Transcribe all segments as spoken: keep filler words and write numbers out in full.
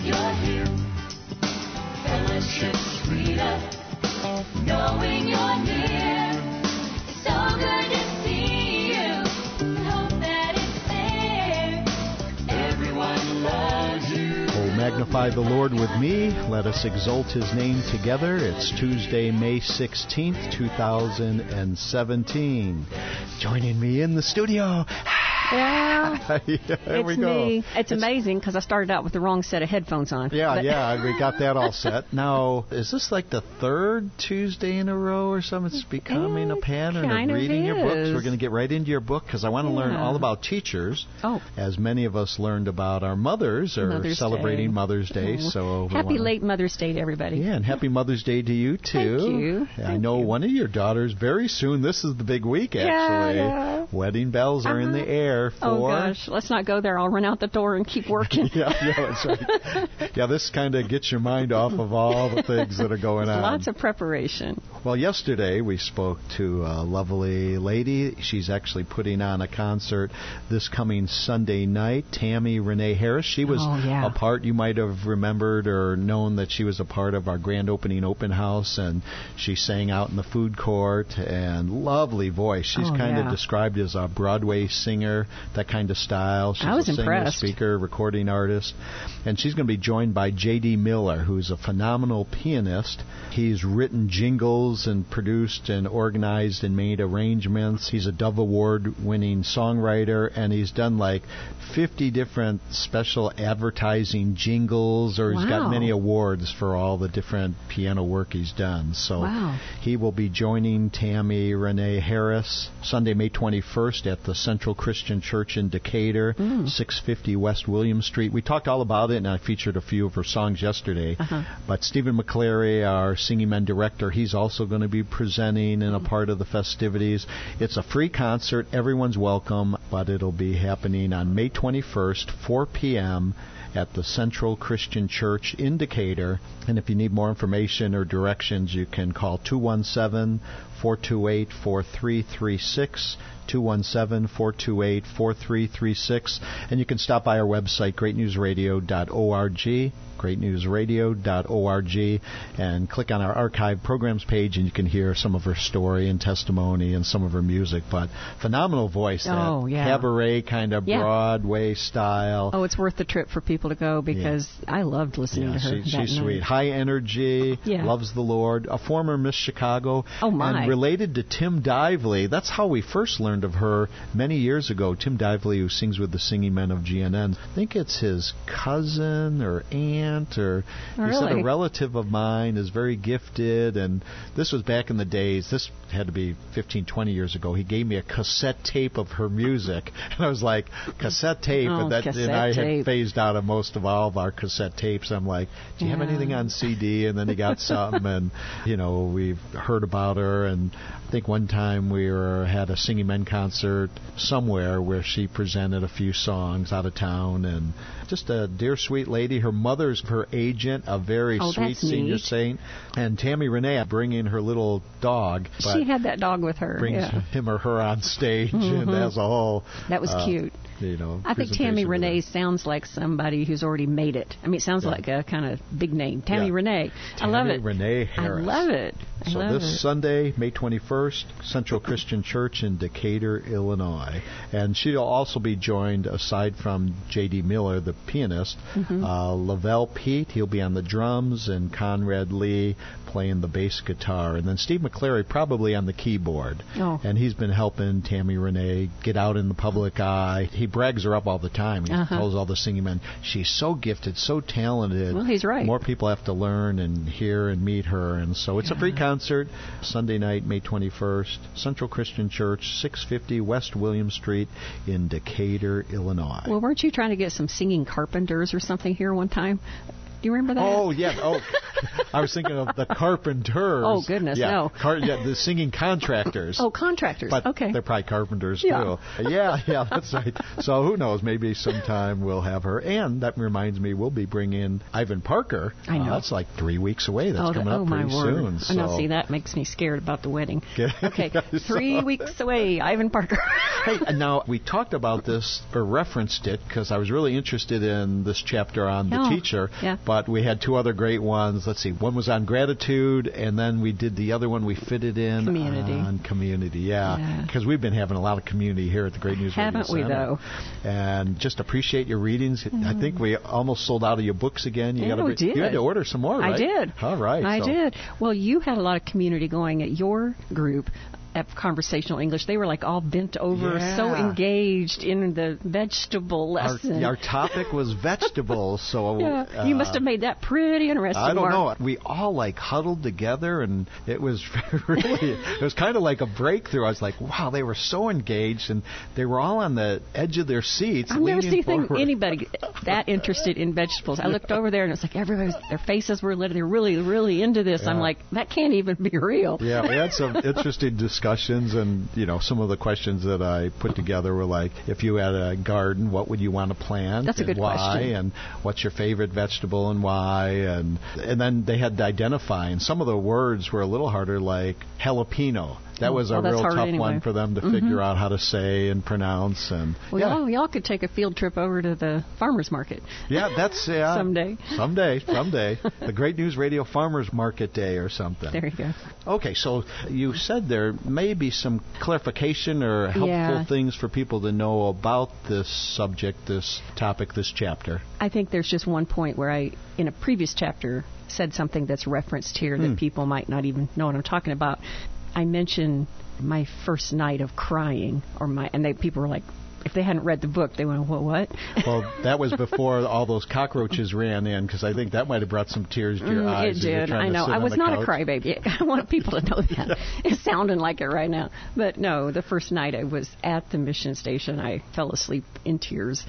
you're here. Fellowship's freedom, knowing you're near. It's so good to see you. Hope that it's there. Everyone loves you. Oh, magnify the Lord with me. Let us exalt His name together. It's Tuesday, May sixteenth, two thousand seventeen. Joining me in the studio. Yeah, there we it's go. me. It's, it's amazing because I started out with the wrong set of headphones on. Yeah, but yeah, we got that all set. Now, is this like the third Tuesday in a row or something? It's becoming It a pattern kind of of reading your books. is. We're going to get right into your book because I want to Yeah. learn all about teachers. Oh. As many of us learned about our mothers or Mother's celebrating Day. Mother's Day. Oh. So we Happy wanna... late Mother's Day to everybody. Yeah, and happy Mother's Day to you, too. Thank you. I Thank know you. one of your daughters, very soon, this is the big week, Yeah, actually. yeah. Wedding bells are in Uh-huh. the air for... Oh, gosh. Let's not go there. I'll run out the door and keep working. yeah, yeah, that's right. Yeah, this kind of gets your mind off of all the things that are going on. Lots of preparation. Well, yesterday we spoke to a lovely lady. She's actually putting on a concert this coming Sunday night, Tammy Renee Harris. She was Oh, yeah. a part, you might have remembered or known that she was a part of our grand opening open house, and she sang out in the food court, and lovely voice. She's Oh, kind of yeah. described as a Broadway singer, that kind of style. She's I was a singer, impressed. speaker, recording artist, and she's going to be joined by J D Miller, who's a phenomenal pianist. He's written jingles and produced and organized and made arrangements. He's a Dove Award-winning songwriter, and he's done like fifty different special advertising jingles, or he's got Wow. many awards for all the different piano work he's done. So Wow. he will be joining Tammy Renee Harris Sunday, May twenty-first at the Central Christian Church in Decatur, Mm. six fifty West William Street. We talked all about it, and I featured a few of her songs yesterday. Uh-huh. But Stephen McClary, our Singing Men director, he's also going to be presenting and a part of the festivities. It's a free concert. Everyone's welcome, but it'll be happening on May twenty-first, four p.m., at the Central Christian Church in Decatur. And if you need more information or directions, you can call two one seven, four two eight, four three three six, two one seven, four two eight, four three three six. And you can stop by our website, great news radio dot org, great news radio dot org, and click on our archive programs page, and you can hear some of her story and testimony and some of her music. But phenomenal voice, Oh, that yeah. cabaret kind of Yeah. Broadway style. Oh, it's worth the trip for people to go because I loved listening Yeah, to her. she, that she's night. sweet. High energy, Yeah. loves the Lord, a former Miss Chicago, Oh, my. and related to Tim Dively. That's how we first learned of her many years ago. Tim Dively, who sings with the Singing Men of G N N. I think it's his cousin or aunt, or Oh, he said really? a relative of mine is very gifted, and this was back in the days. This had to be fifteen, twenty years ago. He gave me a cassette tape of her music, and I was like, cassette tape, Oh, and that cassette and I tape. had phased out of most of all of our cassette tapes. I'm like, do you have Yeah. anything on C D? And then he got some, and you know, we've heard about her. And I think one time we were had a Singing Men concert somewhere where she presented a few songs out of town, and just a dear sweet lady. Her mother's her agent, a very Oh, sweet that's senior neat. saint, and Tammy Renee bringing her little dog. But She had that dog with her. brings Yeah. him or her on stage, and Mhm. as a whole. That was uh, cute. You know, I think presentation Tammy to Renee them. sounds like somebody who's already made it. I mean, it sounds Yeah. like a kind of big name. Tammy Yeah. Renee. Tammy I love it. Renee Harris. I love it. I So love this it. Sunday, May twenty-first, Central Christian Church in Decatur, Illinois. And she'll also be joined, aside from J D Miller, the pianist, Mhm. uh, Lavelle Pete. He'll be on the drums, and Conrad Lee playing the bass guitar. And then Steve McClary probably on the keyboard. Oh. And he's been helping Tammy Renee get out in the public eye. He brags her up all the time. He Uh-huh. tells all the singing men, she's so gifted, so talented. Well, he's right. More people have to learn and hear and meet her. And so it's a free concert, Sunday night, May twenty-first, Central Christian Church, six fifty West William Street in Decatur, Illinois. Well, weren't you trying to get some singing carpenters or something here one time? Do you remember that? Oh, yeah. Oh, I was thinking of the carpenters. Oh, goodness, yeah, no. Car- yeah, the singing contractors. Oh, contractors. But okay. they're probably carpenters, Yeah. too. Yeah, yeah, that's right. So who knows? Maybe sometime we'll have her. And that reminds me, we'll be bringing in Ivan Parker. I know. Uh, that's like three weeks away. That's oh, coming oh up my pretty word. soon. Oh, now, so- see, that makes me scared about the wedding. Okay. Okay, So- three weeks away, Ivan Parker. Hey, and now we talked about this or referenced it because I was really interested in this chapter on the Oh, teacher. yeah. But we had two other great ones. Let's see, one was on gratitude, and then we did the other one we fitted in Community. on community. Yeah, Yeah. because we've been having a lot of community here at the Great News Haven't we, Radio Center. though? And just appreciate your readings. I think we almost sold out of your books again. You Yeah, gotta we be- did. You had to order some more, right? I did. All right. I so- did. Well, you had a lot of community going at your group at Conversational English. They were like all bent over, Yeah. so engaged in the vegetable Our, lesson. our topic was vegetables, so yeah, you uh, must have made that pretty interesting. I don't Mark. know. We all like huddled together, and it was really, it was kind of like a breakthrough. I was like, wow, they were so engaged, and they were all on the edge of their seats. I've never leaning seen forward. anybody that interested in vegetables. I looked over there, and it's like everybody's, their faces were lit. They're really, really into this. I'm Yeah. like, that can't even be real. Yeah, we had some interesting discussions, and you know, some of the questions that I put together were like, if you had a garden, what would you want to plant? That's a and good why, question. And what's your favorite vegetable and why? And and then they had to identify, and some of the words were a little harder, like jalapeno. That was a well, that's real hard tough anyway. one for them to Mhm. figure out how to say and pronounce. And Well, yeah, y'all, y'all could take a field trip over to the farmers market. yeah, that's yeah, Someday. someday, someday, the Great News Radio Farmers Market Day or something. There you go. Okay, so you said there may be some clarification or helpful Yeah. things for people to know about this subject, this topic, this chapter. I think there's just one point where I, in a previous chapter, said something that's referenced here that Hmm. people might not even know what I'm talking about. I mentioned my first night of crying, or my, and they people were like, if they hadn't read the book, they went, what, what? Well, that was before all those cockroaches ran in, because I think that might have brought some tears to your Mm, eyes. It as you're did. trying I to know. sit I on was the not a couch. crybaby. I want people to know that. It's sounding like it right now. But no, the first night I was at the mission station, I fell asleep in tears.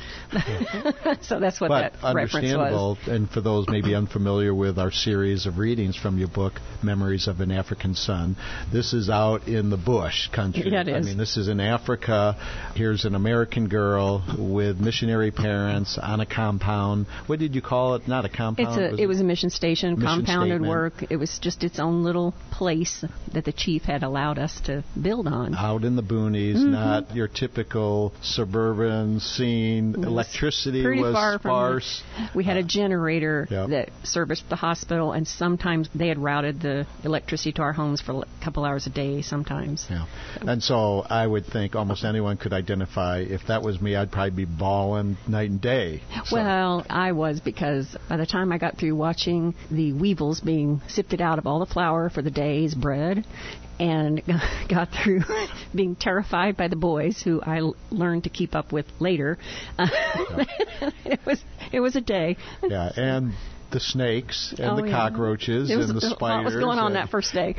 So that's what But that reference understandable, was. and for those maybe unfamiliar with our series of readings from your book, Memories of an African Son, this is out in the bush country. Yeah, it I is. mean, this is in Africa. Here's an American girl with missionary parents on a compound. What did you call it? Not a compound. It's a, it was a mission station, Mission compounded statement. work. It was just its own little place that the chief had allowed us to build on. out in the boonies, Mm-hmm. not your typical suburban scene. It was Electricity pretty was far sparse. From the, we had a generator Yeah. that serviced the hospital, and sometimes they had routed the electricity to our homes for a couple hours a day. Sometimes. Yeah. And so I would think almost anyone could identify. If that was me, I'd probably be bawling night and day. So- Well, I was, because by the time I got through watching the weevils being sifted out of all the flour for the day's bread, and got through being terrified by the boys, who I l- learned to keep up with later, uh, it was it was a day. yeah, and the snakes and Oh, the yeah. cockroaches It was- and the a lot spiders. was going on and- that first day.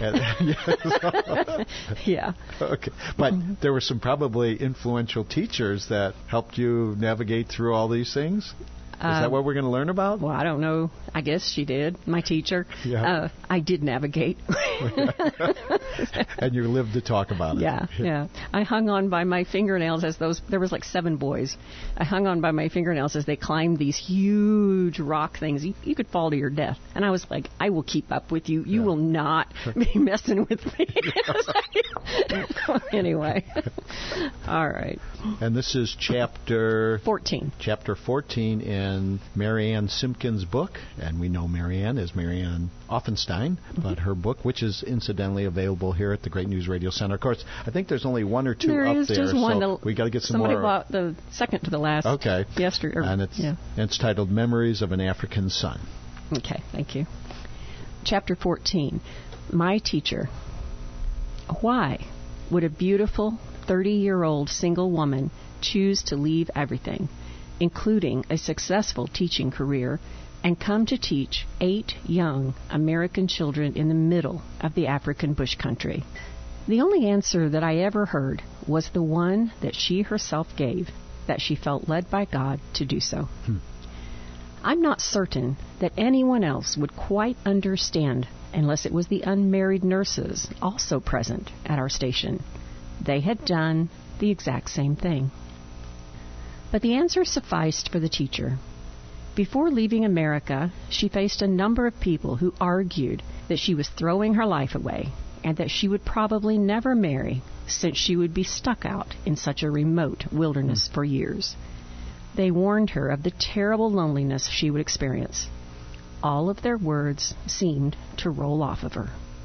and- Yeah. Okay, but there were some probably influential teachers that helped you navigate through all these things. Is Uh, that what we're going to learn about? Well, I don't know. I guess she did. My teacher. Yeah. Uh, I did navigate. And you lived to talk about it. Yeah, yeah. I hung on by my fingernails as those. There was like seven boys. I hung on by my fingernails as they climbed these huge rock things. You, you could fall to your death. And I was like, I will keep up with you. You Yeah. will not be messing with me. Anyway. All right. And this is chapter Fourteen. chapter fourteen in Marianne Simpkins' book, and we know Marianne as Marianne Offenstein, but her book, which is incidentally available here at the Great News Radio Center. Of course, I think there's only one or two There up is there, just so one. The- we got to get some somebody more. bought the second to the last. Okay. Yesterday. or- And it's yeah. and it's titled Memories of an African Son. Okay, thank you. Chapter fourteen. My teacher. Why would a beautiful thirty-year-old single woman choose to leave everything, including a successful teaching career, and come to teach eight young American children in the middle of the African bush country? The only answer that I ever heard was the one that she herself gave, that she felt led by God to do so. I'm not certain that anyone else would quite understand unless it was the unmarried nurses also present at our station. They had done the exact same thing. But the answer sufficed for the teacher. Before leaving America, she faced a number of people who argued that she was throwing her life away and that she would probably never marry since she would be stuck out in such a remote wilderness for years. They warned her of the terrible loneliness she would experience. All of their words seemed to roll off of her.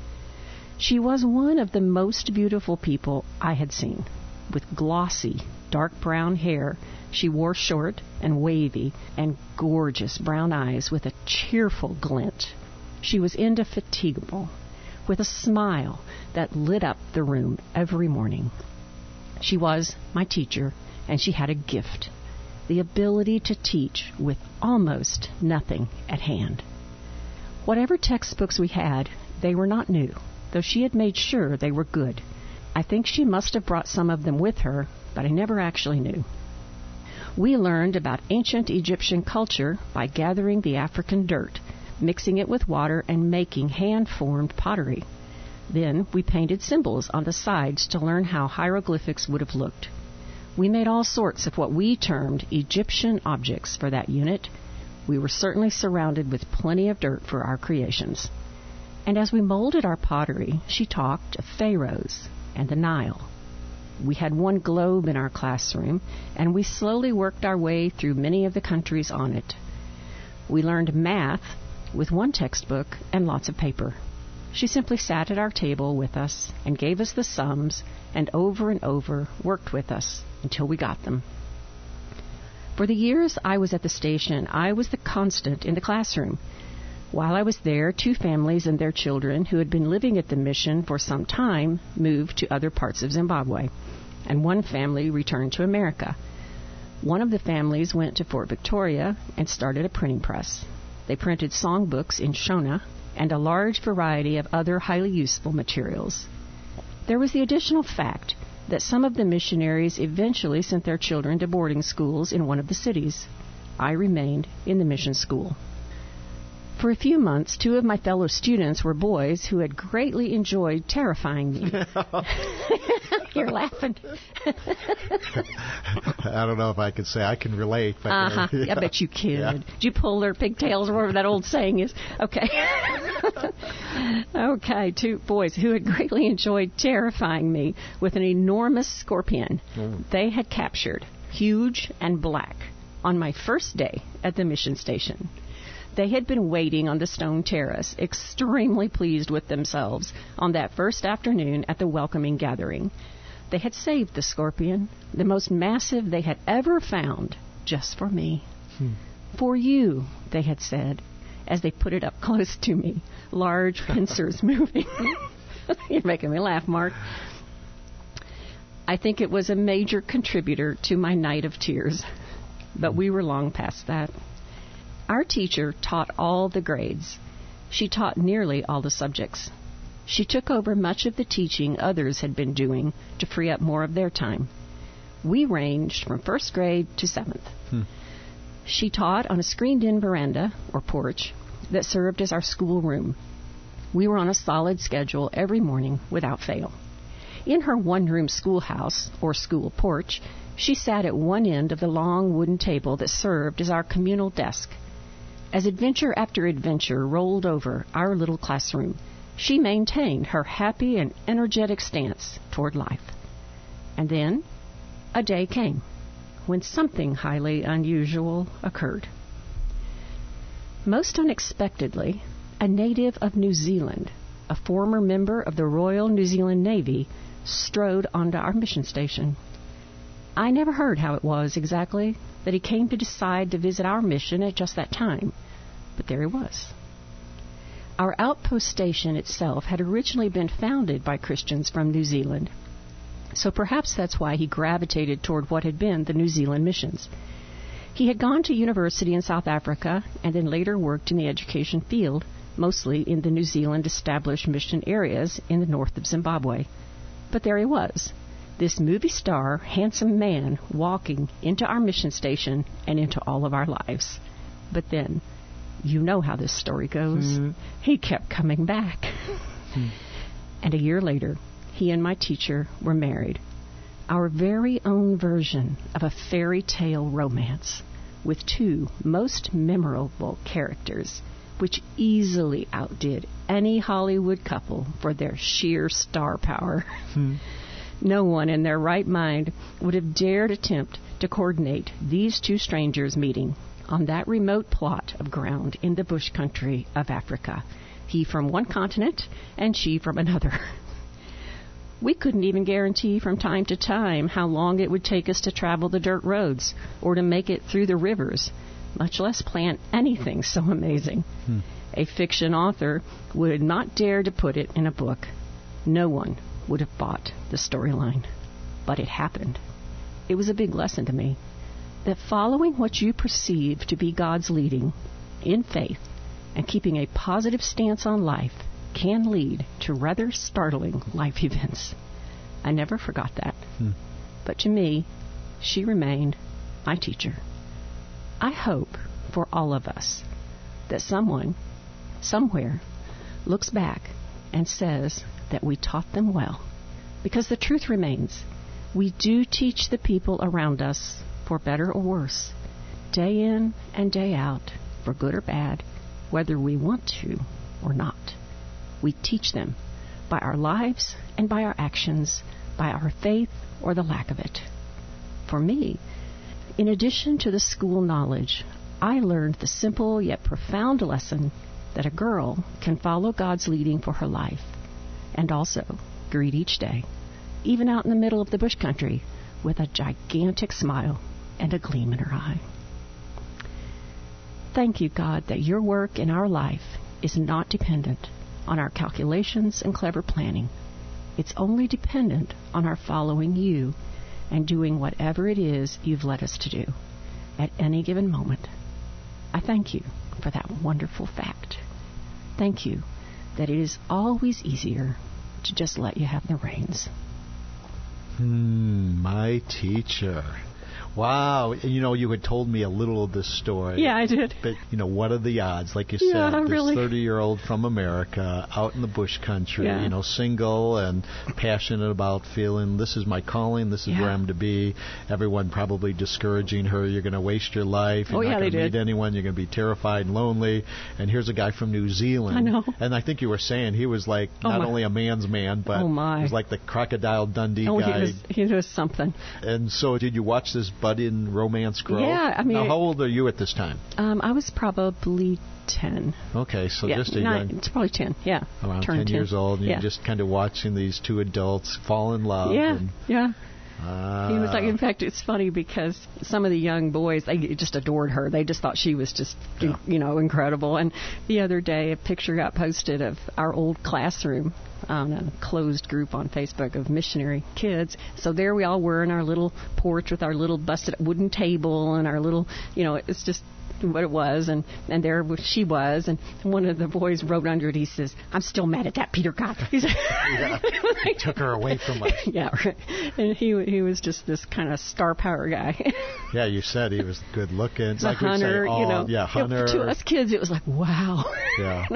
She was one of the most beautiful people I had seen. With glossy, dark brown hair, she wore short and wavy and gorgeous brown eyes with a cheerful glint. She was indefatigable, with a smile that lit up the room every morning. She was my teacher, and she had a gift, the ability to teach with almost nothing at hand. Whatever textbooks we had, they were not new, though she had made sure they were good. I think she must have brought some of them with her, but I never actually knew. We learned about ancient Egyptian culture by gathering the African dirt, mixing it with water, and making hand-formed pottery. Then we painted symbols on the sides to learn how hieroglyphics would have looked. We made all sorts of what we termed Egyptian objects for that unit. We were certainly surrounded with plenty of dirt for our creations. And as we molded our pottery, she talked of pharaohs and the Nile. We had one globe in our classroom, and we slowly worked our way through many of the countries on it. We learned math with one textbook and lots of paper. She simply sat at our table with us and gave us the sums, and over and over worked with us until we got them. For the years I was at the station, I was the constant in the classroom. While I was there, two families and their children who had been living at the mission for some time moved to other parts of Zimbabwe, and one family returned to America. One of the families went to Fort Victoria and started a printing press. They printed songbooks in Shona and a large variety of other highly useful materials. There was the additional fact that some of the missionaries eventually sent their children to boarding schools in one of the cities. I remained in the mission school. For a few months, two of my fellow students were boys who had greatly enjoyed terrifying me. You're laughing. I don't know if I could say I can relate. But, uh-huh. uh, yeah. I bet you could. Yeah. Did you pull their pigtails or whatever that old saying is? Okay. Okay, two boys who had greatly enjoyed terrifying me with an enormous scorpion mm. they had captured, huge and black, on my first day at the mission station. They had been waiting on the stone terrace, extremely pleased with themselves, on that first afternoon at the welcoming gathering. They had saved the scorpion, the most massive they had ever found, just for me. Hmm. For you, they had said, as they put it up close to me, large pincers moving. You're making me laugh, Mark. I think it was a major contributor to my night of tears, but we were long past that. Our teacher taught all the grades. She taught nearly all the subjects. She took over much of the teaching others had been doing to free up more of their time. We ranged from first grade to seventh. Hmm. She taught on a screened-in veranda, or porch, that served as our school room. We were on a solid schedule every morning without fail. In her one-room schoolhouse, or school porch, she sat at one end of the long wooden table that served as our communal desk. As adventure after adventure rolled over our little classroom, she maintained her happy and energetic stance toward life. And then a day came when something highly unusual occurred. Most unexpectedly, a native of New Zealand, a former member of the Royal New Zealand Navy, strode onto our mission station. I never heard how it was exactly that he came to decide to visit our mission at just that time, but there he was. Our outpost station itself had originally been founded by Christians from New Zealand, so perhaps that's why he gravitated toward what had been the New Zealand missions. He had gone to university in South Africa and then later worked in the education field, mostly in the New Zealand established mission areas in the north of Zimbabwe. But there he was, this movie star, handsome man walking into our mission station and into all of our lives. But then, you know how this story goes. Mm. He kept coming back. Mm. And a year later, he and my teacher were married. Our very own version of a fairy tale romance with two most memorable characters, which easily outdid any Hollywood couple for their sheer star power. Hmm. No one in their right mind would have dared attempt to coordinate these two strangers meeting on that remote plot of ground in the bush country of Africa, he from one continent and she from another. We couldn't even guarantee from time to time how long it would take us to travel the dirt roads or to make it through the rivers, much less plan anything so amazing. Hmm. A fiction author would not dare to put it in a book. No one would have bought the storyline. But it happened. It was a big lesson to me that following what you perceive to be God's leading in faith and keeping a positive stance on life can lead to rather startling life events. I never forgot that. Hmm. But to me, she remained my teacher. I hope for all of us that someone, somewhere, looks back and says that we taught them well. Because the truth remains, we do teach the people around us, for better or worse, day in and day out, for good or bad, whether we want to or not. We teach them by our lives and by our actions, by our faith or the lack of it. For me, in addition to the school knowledge, I learned the simple yet profound lesson that a girl can follow God's leading for her life and also greet each day, even out in the middle of the bush country, with a gigantic smile and a gleam in her eye. Thank you, God, that your work in our life is not dependent on our calculations and clever planning. It's only dependent on our following you and doing whatever it is you've led us to do at any given moment. I thank you for that wonderful fact. Thank you that it is always easier to just let you have the reins. Hmm, my teacher. Wow. You know, you had told me a little of this story. Yeah, I did. But, you know, what are the odds? Like you Yeah, said, this really. thirty-year-old from America, out in the bush country, Yeah. you know, single and passionate about feeling, this is my calling, this is Yeah. where I'm to be. Everyone probably discouraging her, you're going to waste your life, you're Oh, not yeah, going they to meet did. anyone, you're going to be terrified and lonely. And here's a guy from New Zealand. I know. And I think you were saying he was like Oh, not my. only a man's man, but Oh, my. he was like the Crocodile Dundee Oh, he guy. was, he was something. And so did you watch this budding romance grow? Yeah, I mean- Now, how old are you at this time? Um, I was probably ten. Okay, so yeah, just a nine, young, it's probably ten. Yeah, around Turned ten years old, and Yeah, you're just kind of watching these two adults fall in love. yeah, And, yeah. uh, He was like, in fact, it's funny because some of the young boys, they just adored her. They just thought she was just, Yeah. you know, incredible. And the other day, a picture got posted of our old classroom on a closed group on Facebook of missionary kids. So there we all were in our little porch with our little busted wooden table and our little, you know, it's just what it was, and and there was- she was, and one of the boys wrote under it. He says, "I'm still mad at that Peter God." He said, Yeah. He took her away from us. yeah, right. And he he was just this kind of star power guy. Yeah, you said he was good looking. The Like we say, hunter, oh, you know. yeah, hunter. To us kids, it was like, wow. Yeah.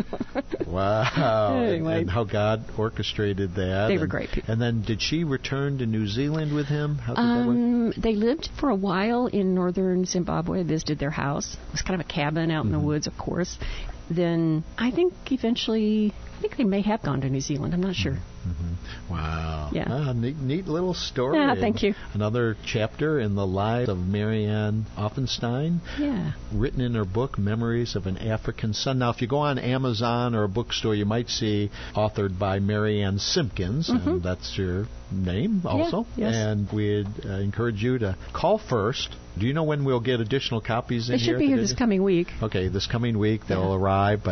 Wow. Anyway. And how God orchestrated that. They were and, great people. And then did she return to New Zealand with him? How did that work? Um, they lived for a while in northern Zimbabwe. I visited their house. It was kind of a cabin out in Mm-hmm. the woods, of course. Then I think eventually, I think they may have gone to New Zealand. I'm not sure. Mm-hmm. Wow. Yeah. Ah, neat, neat little story. Yeah, thank you. Another chapter in the life of Marianne Offenstein, Yeah. written in her book, Memories of an African Son. Now, if you go on Amazon or a bookstore, you might see authored by Marianne Simpkins, Mhm. and that's your name also. yes. And we'd uh, encourage you to call first. Do you know when we'll get additional copies in They here? should be at the here this Digital- coming week. Okay, this coming week they'll Yeah. arrive, but if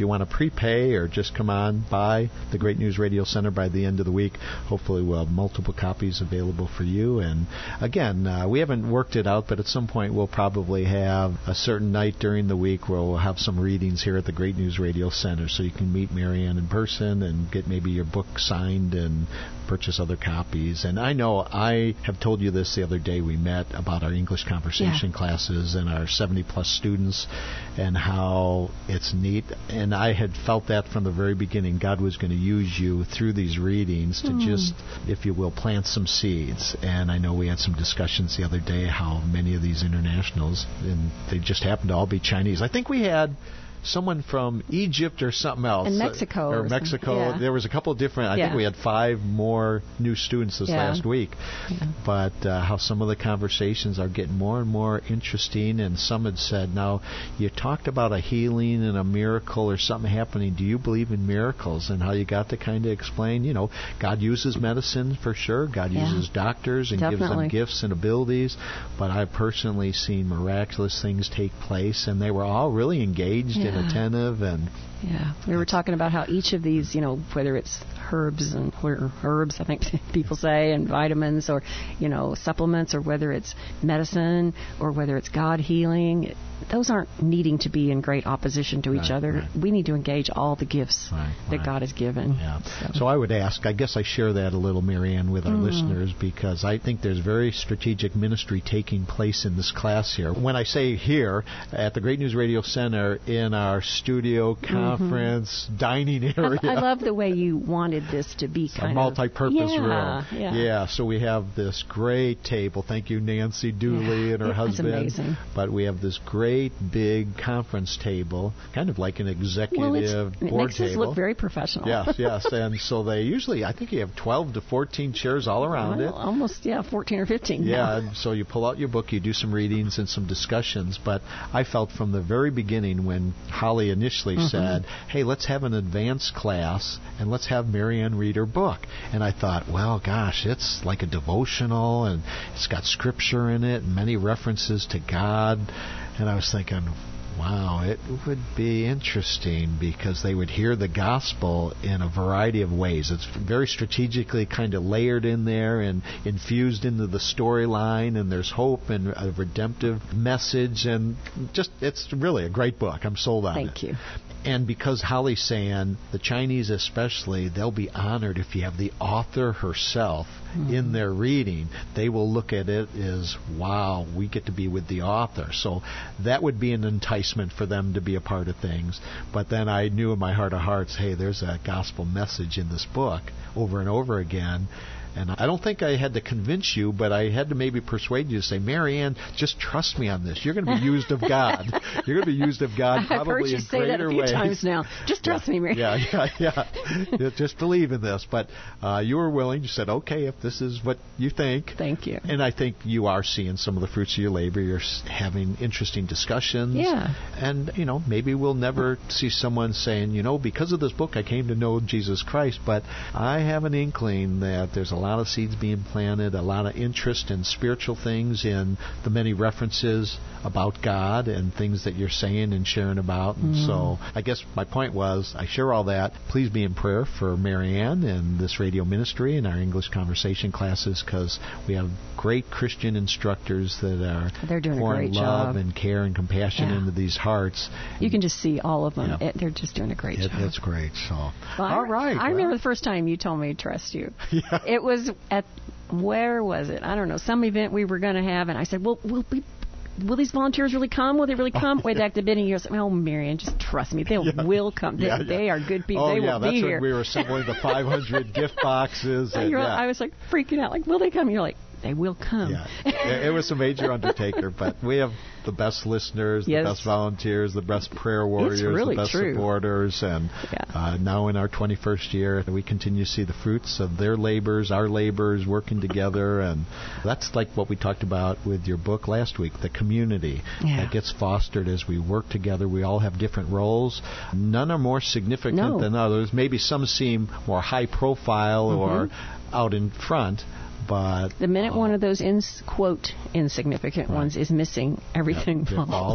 you want to prepay or just come on by the Great News Radio Center by the end of the week, hopefully we'll have multiple copies available for you. And again, uh, we haven't worked it out, but at some point we'll probably have a certain night during the week where we'll have some readings here at the Great News Radio Center, so you can meet Marianne in person and get maybe your book signed and purchase other copies. And I know I have told you this the other day we met about our English conversation Yeah. classes and our seventy plus students and how it's neat. And I had felt that from the very beginning. God was going to use you through these readings to Mm. just, if you will, plant some seeds. And I know we had some discussions the other day how many of these internationals, and they just happened to all be Chinese. I think we had someone from Egypt or something else. And Mexico Or or some- Mexico. yeah. There was a couple of different, I Yeah. think we had five more new students this Yeah. last week. Yeah. But uh, how some of the conversations are getting more and more interesting. And some had said, now, you talked about a healing and a miracle or something happening. Do you believe in miracles? And how you got to kind of explain, you know, God uses medicine for sure. God Yeah. uses doctors and gives Definitely. them gifts and abilities. But I've personally seen miraculous things take place. And they were all really engaged and Yeah. attentive. And Yeah, we were talking about how each of these, you know, whether it's herbs and or herbs, I think people say, and vitamins, or you know, supplements, or whether it's medicine, or whether it's God healing, those aren't needing to be in great opposition to each Right, other. right. We need to engage all the gifts Right, that right. God has given. Yeah. So I would ask, I guess I share that a little, Marianne, with our Mm. listeners, because I think there's very strategic ministry taking place in this class here. When I say here, at the Great News Radio Center, in our studio, conference, dining I, area. I love the way you wanted this to be a kind multi-purpose of room. yeah, yeah. so we have this great table. Thank you, Nancy Dooley Yeah, and her it's husband. amazing. But we have this great big conference table, kind of like an executive Well, it's, it board makes table. us look very professional. Yes, yes. And so they usually, I think you have twelve to fourteen chairs all around Well, it. almost, yeah, fourteen or fifteen. Yeah, now. and so you pull out your book, you do some readings and some discussions. But I felt from the very beginning when Holly initially Mm-hmm. said, hey, let's have an advanced class and let's have Marianne read her book. And I thought, well, gosh, it's like a devotional and it's got scripture in it and many references to God. And I was thinking, wow, it would be interesting because they would hear the gospel in a variety of ways. It's very strategically kind of layered in there and infused into the storyline, and there's hope and a redemptive message, and just, it's really a great book. I'm sold on it. Thank you. And because Holly's saying, the Chinese especially, they'll be honored if you have the author herself Mm-hmm. in their reading. They will look at it as, wow, we get to be with the author. So that would be an enticement for them to be a part of things. But then I knew in my heart of hearts, hey, there's a gospel message in this book over and over again. And I don't think I had to convince you, but I had to maybe persuade you to say, Marianne, just trust me on this. You're going to be used of God. You're going to be used of God probably I've heard you in say greater that a few ways. times now. Just trust yeah, me, Mary. Yeah, yeah, yeah. Just believe in this. But uh, you were willing. You said, okay, if this is what you think. Thank you. And I think you are seeing some of the fruits of your labor. You're s- having interesting discussions. Yeah. And, you know, maybe we'll never see someone saying, you know, because of this book I came to know Jesus Christ. But I have an inkling that there's a lot of seeds being planted, a lot of interest in spiritual things, in the many references about God and things that you're saying and sharing about. And Mm. so I guess my point was, I share all that. Please be in prayer for Marianne and this radio ministry and our English conversation classes, because we have great Christian instructors that are They're doing a pouring great love job. and care and compassion Yeah. into these hearts. You can just see all of them. Yeah. It, they're just doing a great It, job. it's great. So, Well, I- all right. I well. remember the first time you told me to trust you. Yeah. It was at, where was it? I don't know, some event we were going to have, and I said, well, will we, will these volunteers really come? Will they really come? Way back at the beginning, you said, oh, Marianne, just trust me. They Yeah. will come. They, Yeah, yeah. they are good people. Oh, they yeah, will that's be when here. we were assembling the five hundred gift boxes. And And, you're, yeah. I was like freaking out, like, will they come? You're like, they will come. Yeah, it it was a major undertaker, but we have the best listeners, the Yes. best volunteers, the best prayer warriors, really the best true. supporters, and Yeah. uh, now in our twenty-first year, we continue to see the fruits of their labors, our labors, working together, and that's like what we talked about with your book last week, the community Yeah. that gets fostered as we work together. We all have different roles. None are more significant No. than others. Maybe some seem more high profile or out in front. But The minute uh, one of those ins, quote insignificant Right. ones is missing, everything It falls. falls.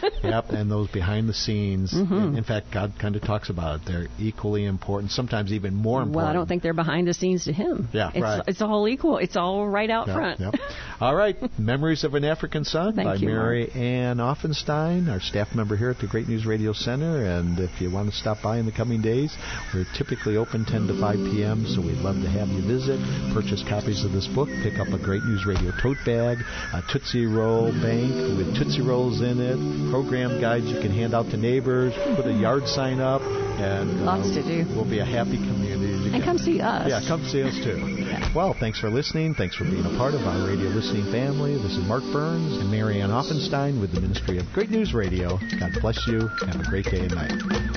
Yep, and those behind the scenes. Mm-hmm. In, in fact, God kind of talks about it. They're equally important, sometimes even more important. Well, I don't think they're behind the scenes to him. Yeah, it's, right. It's all equal. It's all right out Yep, front. Yep. All right, Memories of an African Son Thank by you, Mary Mark. Ann Offenstein, our staff member here at the Great News Radio Center. And if you want to stop by in the coming days, we're typically open ten to five p.m., so we'd love to have you visit, purchase copies of this book, pick up a Great News Radio tote bag, a Tootsie Roll bank with Tootsie Rolls in it, program guides you can hand out to neighbors, put a yard sign up, and uh, Lots to do. We'll be a happy community together. And come see us. Yeah, come see us too. Well, thanks for listening. Thanks for being a part of our radio listening family. This is Mark Burns and Mary Ann Offenstein with the Ministry of Great News Radio. God bless you. Have a great day and night.